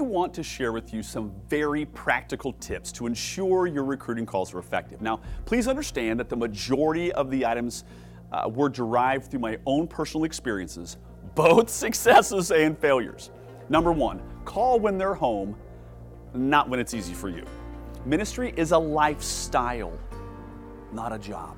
want to share with you some very practical tips to ensure your recruiting calls are effective. Now, please understand that the majority of the items were derived through my own personal experiences, both successes and failures. Number one, call when they're home, not when it's easy for you. Ministry is a lifestyle, not a job.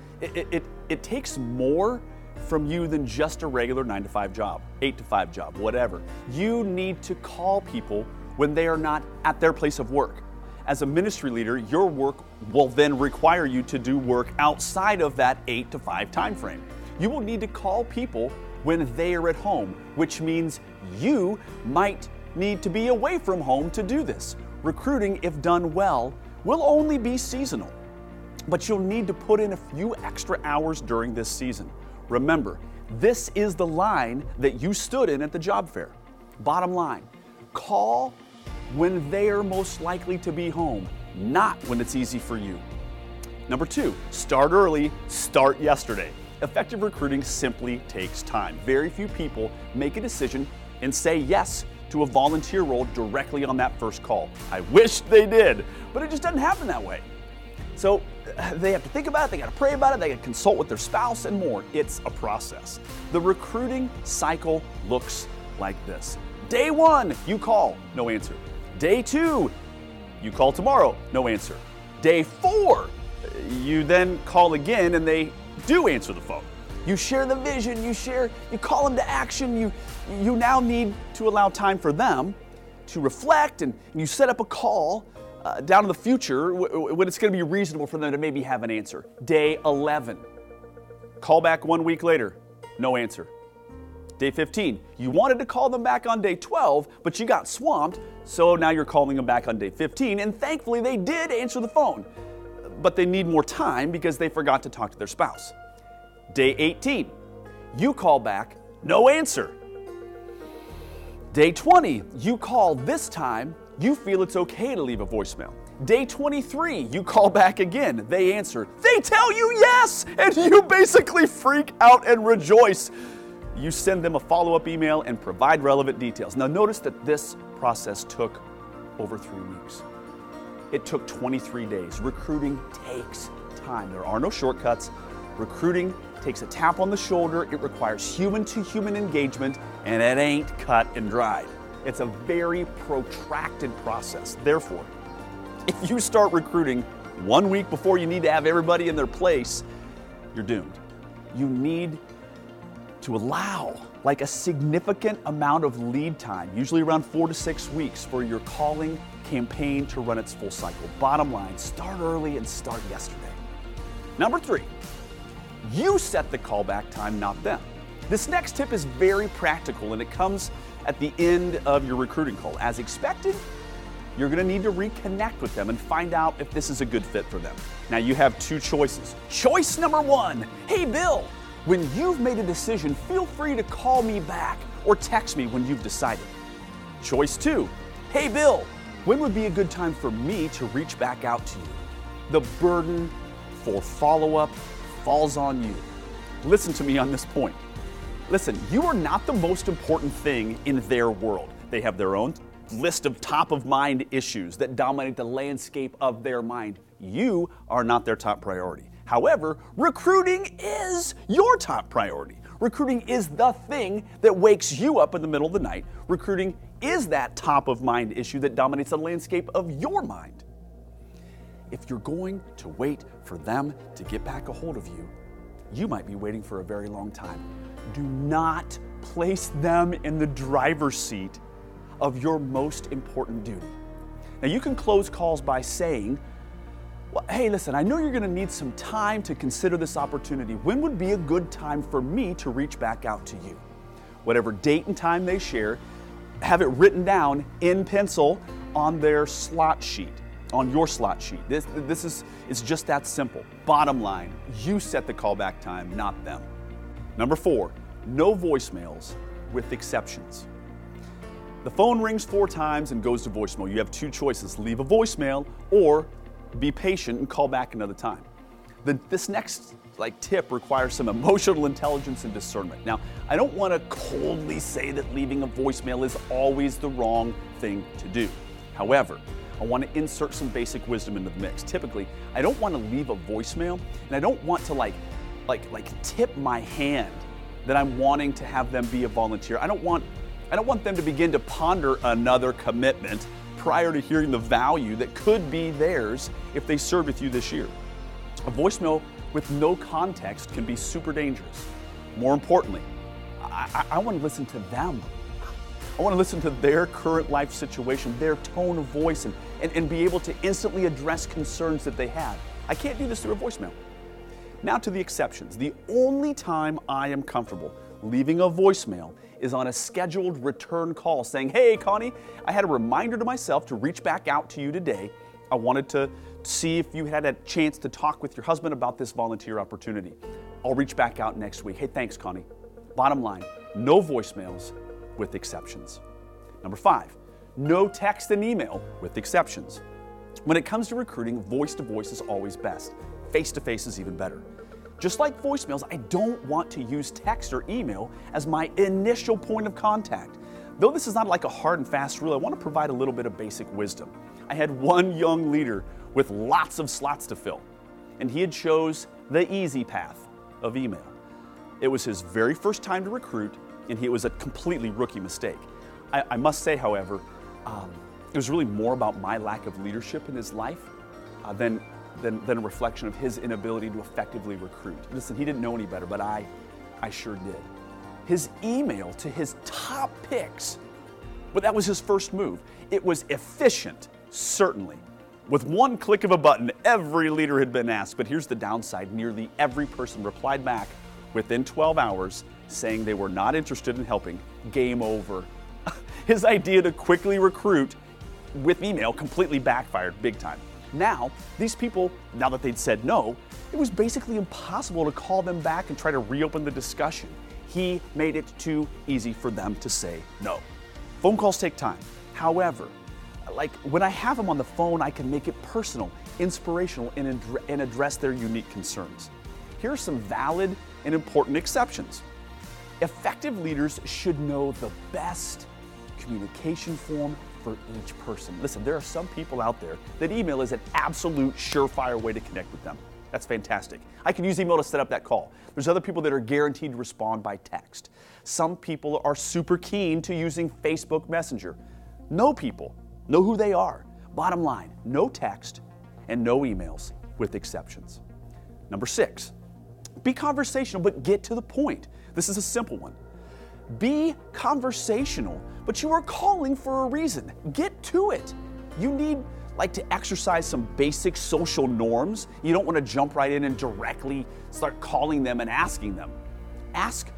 It takes more from you than just a regular 9-to-5 job, 8-to-5 job, whatever. You need to call people when they are not at their place of work. As a ministry leader, your work will then require you to do work outside of that 8-to-5 time frame. You will need to call people when they are at home, which means you might need to be away from home to do this. Recruiting, if done well, will only be seasonal, but you'll need to put in a few extra hours during this season. Remember, this is the line that you stood in at the job fair. Bottom line, call when they are most likely to be home, not when it's easy for you. Number two, start early, start yesterday. Effective recruiting simply takes time. Very few people make a decision and say yes to a volunteer role directly on that first call. I wish they did, but it just doesn't happen that way. So they have to think about it, they got to pray about it, they got to consult with their spouse and more. It's a process. The recruiting cycle looks like this. Day one, you call, no answer. Day two, you call tomorrow, no answer. Day four, you then call again and they do answer the phone. You share the vision, you call them to action, you now need to allow time for them to reflect, and you set up a call down in the future when it's going to be reasonable for them to maybe have an answer. Day 11. Call back 1 week later. No answer. Day 15. You wanted to call them back on day 12, but you got swamped, so now you're calling them back on day 15, and thankfully they did answer the phone. But they need more time because they forgot to talk to their spouse. Day 18. You call back. No answer. Day 20. You call this time. You feel it's okay to leave a voicemail. Day 23, you call back again. They answer. They tell you yes, and you basically freak out and rejoice. You send them a follow-up email and provide relevant details. Now notice that this process took over 3 weeks. It took 23 days. Recruiting takes time. There are no shortcuts. Recruiting takes a tap on the shoulder. It requires human-to-human engagement, and it ain't cut and dried. It's a very protracted process. Therefore, if you start recruiting 1 week before you need to have everybody in their place, you're doomed. You need to allow like a significant amount of lead time, usually around 4 to 6 weeks, for your calling campaign to run its full cycle. Bottom line, start early and start yesterday. Number 3, you set the callback time, not them. This next tip is very practical, and it comes at the end of your recruiting call. As expected, you're going to need to reconnect with them and find out if this is a good fit for them. Now, you have 2 choices. Choice number 1, hey Bill, when you've made a decision, feel free to call me back or text me when you've decided. Choice 2, hey Bill, when would be a good time for me to reach back out to you? The burden for follow-up falls on you. Listen to me on this point. Listen, you are not the most important thing in their world. They have their own list of top-of-mind issues that dominate the landscape of their mind. You are not their top priority. However, recruiting is your top priority. Recruiting is the thing that wakes you up in the middle of the night. Recruiting is that top-of-mind issue that dominates the landscape of your mind. If you're going to wait for them to get back a hold of you, you might be waiting for a very long time. Do not place them in the driver's seat of your most important duty. Now, you can close calls by saying, well, hey, listen, I know you're going to need some time to consider this opportunity. When would be a good time for me to reach back out to you? Whatever date and time they share, have it written down in pencil on their slot sheet, on your slot sheet. It's just that simple. Bottom line, you set the callback time, not them. Number 4, no voicemails with exceptions. The phone rings 4 times and goes to voicemail. You have 2 choices: leave a voicemail or be patient and call back another time. This next tip requires some emotional intelligence and discernment. Now, I don't want to coldly say that leaving a voicemail is always the wrong thing to do. However, I want to insert some basic wisdom into the mix. Typically, I don't want to leave a voicemail, and I don't want to tip my hand that I'm wanting to have them be a volunteer. I don't want them to begin to ponder another commitment prior to hearing the value that could be theirs if they serve with you this year. A voicemail with no context can be super dangerous. More importantly, I want to listen to them. I want to listen to their current life situation, their tone of voice, and be able to instantly address concerns that they have. I can't do this through a voicemail. Now to the exceptions. The only time I am comfortable leaving a voicemail is on a scheduled return call saying, "Hey, Connie, I had a reminder to myself to reach back out to you today. I wanted to see if you had a chance to talk with your husband about this volunteer opportunity. I'll reach back out next week. Hey, thanks, Connie." Bottom line, no voicemails with exceptions. Number 5, no text and email with exceptions. When it comes to recruiting, voice-to-voice is always best. Face-to-face is even better. Just like voicemails, I don't want to use text or email as my initial point of contact. Though this is not like a hard and fast rule, I want to provide a little bit of basic wisdom. I had one young leader with lots of slots to fill, and he had chose the easy path of email. It was his very first time to recruit, and it was a completely rookie mistake. I must say, however, it was really more about my lack of leadership in his life than a reflection of his inability to effectively recruit. Listen, he didn't know any better, but I sure did. His email to his top picks, but that was his first move. It was efficient, certainly. With one click of a button, every leader had been asked, but here's the downside. Nearly every person replied back within 12 hours saying they were not interested in helping. Game over. His idea to quickly recruit with email completely backfired big time. Now, these people, now that they'd said no, it was basically impossible to call them back and try to reopen the discussion. He made it too easy for them to say no. Phone calls take time. However, when I have them on the phone, I can make it personal, inspirational, and address their unique concerns. Here are some valid and important exceptions. Effective leaders should know the best communication form for each person. Listen, there are some people out there that email is an absolute surefire way to connect with them. That's fantastic. I can use email to set up that call. There's other people that are guaranteed to respond by text. Some people are super keen to using Facebook Messenger. Know people, know who they are. Bottom line, no text and no emails with exceptions. Number 6, be conversational, but get to the point. This is a simple one. Be conversational, but you are calling for a reason. Get to it. You need to exercise some basic social norms. You don't want to jump right in and directly start calling them and asking them. Ask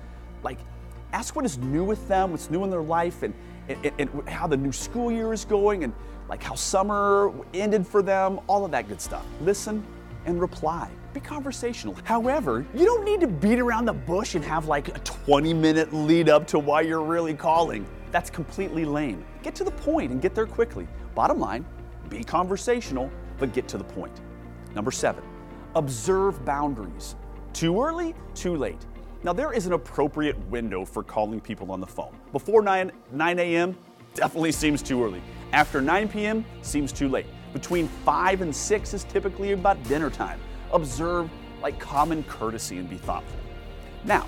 what is new with them, what's new in their life, and how the new school year is going, and how summer ended for them, all of that good stuff. Listen and reply. Be conversational. However, you don't need to beat around the bush and have a 20-minute lead up to why you're really calling. That's completely lame. Get to the point and get there quickly. Bottom line, be conversational, but get to the point. Number 7, observe boundaries. Too early, too late. Now, there is an appropriate window for calling people on the phone. Before 9 a.m., definitely seems too early. After 9 p.m., seems too late. Between 5 and 6 is typically about dinner time. Observe common courtesy and be thoughtful. Now,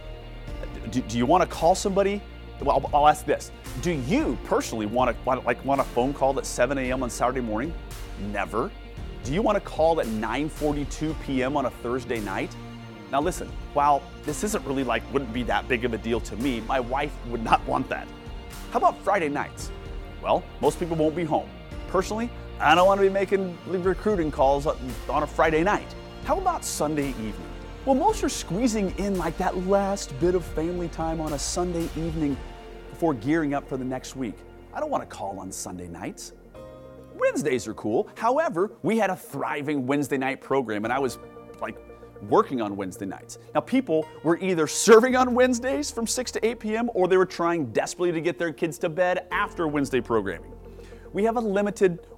do you want to call somebody? Well, I'll ask this. Do you personally want a phone call at 7 a.m. on Saturday morning? Never. Do you want to call at 9:42 p.m. on a Thursday night? Now listen, while this isn't really wouldn't be that big of a deal to me, my wife would not want that. How about Friday nights? Well, most people won't be home. Personally, I don't want to be making recruiting calls on a Friday night. How about Sunday evening? Well, most are squeezing in that last bit of family time on a Sunday evening before gearing up for the next week. I don't want to call on Sunday nights. Wednesdays are cool. However, we had a thriving Wednesday night program, and I was working on Wednesday nights. Now, people were either serving on Wednesdays from 6 to 8 p.m. or they were trying desperately to get their kids to bed after Wednesday programming. We have a limited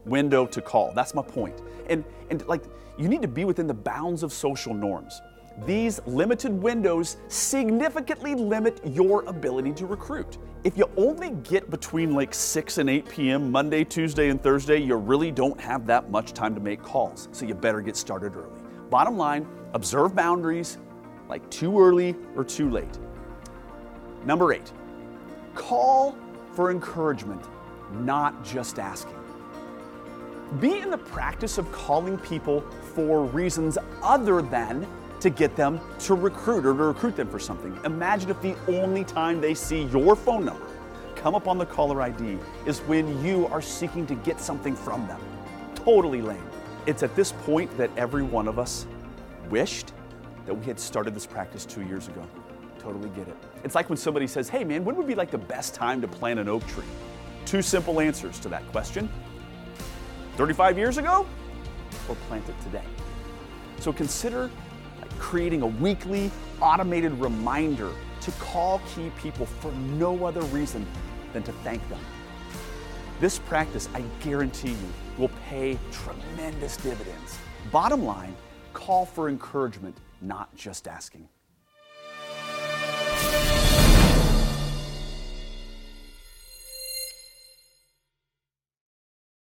window to call. That's my point. And like, you need to be within the bounds of social norms. These limited windows significantly limit your ability to recruit. If you only get between like 6 and 8 p.m. Monday, Tuesday, and Thursday, you really don't have that much time to make calls, so you better get started early. Bottom line, observe boundaries, like too early or too late. Number 8, call for encouragement, not just asking. Be in the practice of calling people for reasons other than to get them to recruit or to recruit them for something. Imagine if the only time they see your phone number come up on the caller ID is when you are seeking to get something from them. Totally lame. It's at this point that every one of us wished that we had started this practice 2 years ago. Totally get it. It's like when somebody says, hey man, when would be like the best time to plant an oak tree? 2 simple answers to that question. 35 years ago or plant it today? So consider creating a weekly automated reminder to call key people for no other reason than to thank them. This practice, I guarantee you, will pay tremendous dividends. Bottom line, call for encouragement, not just asking.